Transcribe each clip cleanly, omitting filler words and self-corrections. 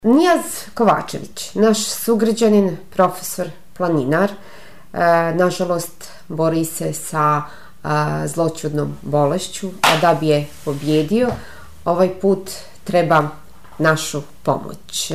Nijaz Kovačević, naš sugrađanin, profesor, planinar, nažalost bori se sa zloćudnom bolešću, a da bi je pobjedio, ovaj put treba našu pomoć.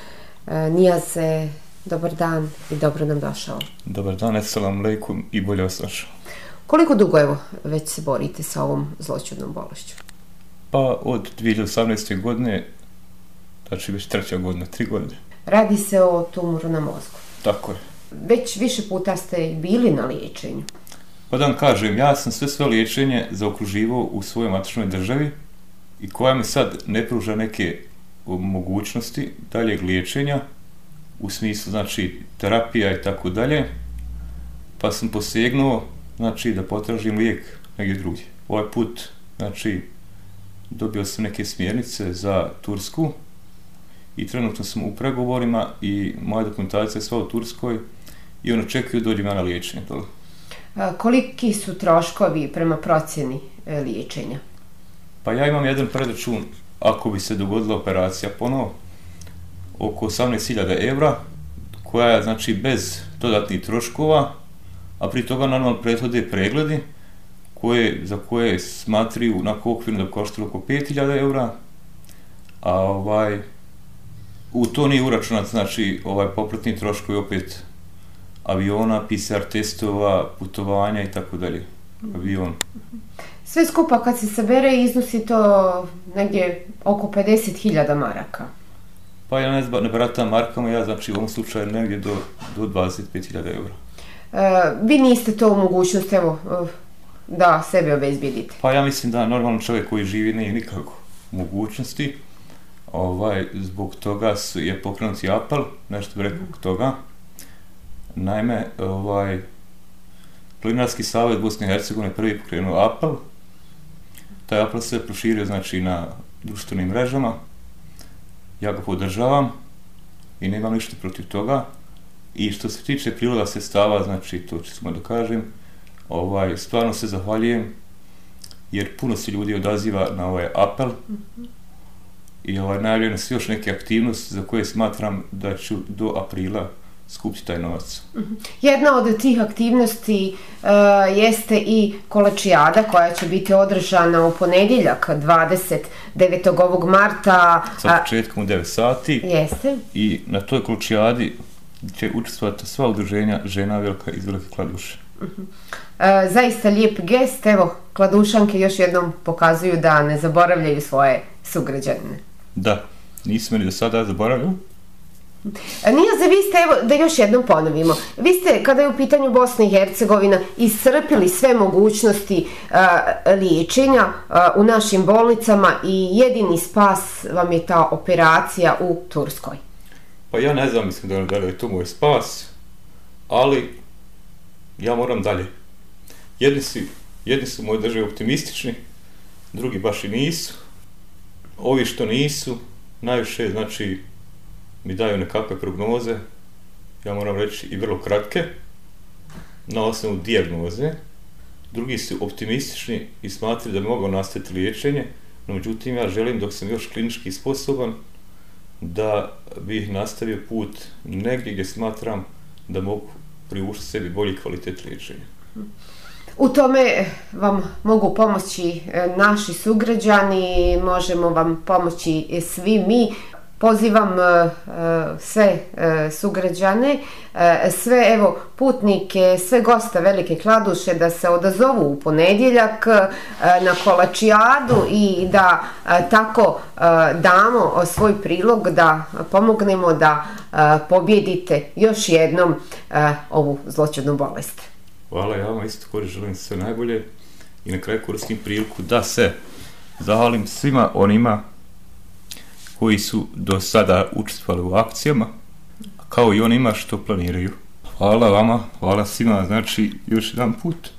Nijaze, dobar dan i dobro nam došao. Dobar dan, assalamu alaikum i bolje vas našao. Koliko dugo evo već se borite sa ovom zloćudnom bolešću? Pa od 2018. godine, znači već 3. godina, 3 godine. Radi se o tumoru na mozgu. Tako je. Već više puta ste bili na liječenju. Pa da vam kažem, ja sam sve liječenje zaokruživao u svojoj matičnoj državi i koja mi sad ne pruža neke mogućnosti daljeg liječenja u smislu, znači, terapija i tako dalje, pa sam posegnuo, znači, da potražim lijek negdje drugdje. Ovaj put, znači, dobio sam neke smjernice za Tursku i trenutno sam u pregovorima i moja dokumentacija je sva u Turskoj i on očekuju dođem ja na liječenje. Koliki su troškovi prema procjeni liječenja? Pa ja imam jedan predračun, ako bi se dogodila operacija ponovo, oko 18.000 evra, koja je, znači, bez dodatnih troškova, a pri toga naravno prethode pregledi za koje smatraju onako okvirno da koštaju oko 5.000 evra, a u to nije uračunat, znači, popratni troškovi opet aviona, PCR testova, putovanja i tako dalje. Avion. Sve skupa kad se sabere iznosi to negdje oko 50.000 maraka. Pa ja ne baratam markama, ja, znači, u ovom slučaju negdje do 25.000 evra. Vi niste to u mogućnosti, evo, da sebe obezbijedite? Pa ja mislim da normalan čovjek koji živi nije nikako u mogućnosti. Zbog toga je pokrenut i apel, nešto bi rekao toga. Naime, Planinarski savez Bosne i Hercegovine prvi pokrenuo apel. Taj apel se proširio, znači, na društvenim mrežama. Ja ga podržavam i nemam ništa protiv toga. I što se tiče priloga sredstava, znači, to ću samo da kažem, stvarno se zahvaljujem jer puno se ljudi odaziva na ovaj apel i najavljene su još neke aktivnosti za koje smatram da ću do aprila skupiti taj novac. Jedna od tih aktivnosti jeste i Kolačijada koja će biti održana u ponedjeljak 29. ovog marta. Sa početkom u 9 sati. Jeste. I na toj Kolačijadi će učestvovati sva udruženja žena iz Velike Kladuše. Zaista lijep gest, evo, Kladušanke još jednom pokazuju da ne zaboravljaju svoje sugrađane. Da, nismo ni do sada zaboravili. Nijaze, vi ste, evo, da još jednom ponovimo, vi ste, kada je u pitanju Bosna i Hercegovina, iscrpili sve mogućnosti liječenja u našim bolnicama i jedini spas vam je ta operacija u Turskoj. Pa ja ne znam, mislim da li je to moj spas, ali ja moram dalje. Jedni su moji državi optimistični, drugi baš i nisu. Ovi što nisu, najviše, znači, mi daju nekakve prognoze, ja moram reći i vrlo kratke, na osnovu dijagnoze. Drugi su optimistični i smatraju da bi mogao nastaviti liječenje, no međutim ja želim, dok sam još klinički sposoban, da bih nastavio put negdje gdje smatram da mogu priuštiti sebi bolji kvalitet liječenja. U tome vam mogu pomoći naši sugrađani, možemo vam pomoći svi mi. Pozivam sve sugrađane, sve, evo, putnike, sve goste Velike Kladuše da se odazovu u ponedjeljak na Kolačijadu i da tako damo svoj prilog, da pomognemo da pobjedite još jednom ovu zloćudnu bolest. Hvala, ja vam isto također želim sve najbolje i na kraju koristim priliku da se zahvalim svima onima koji su do sada učestvovali u akcijama, kao i onima što planiraju. Hvala vama, hvala svima, znači, još jedan put.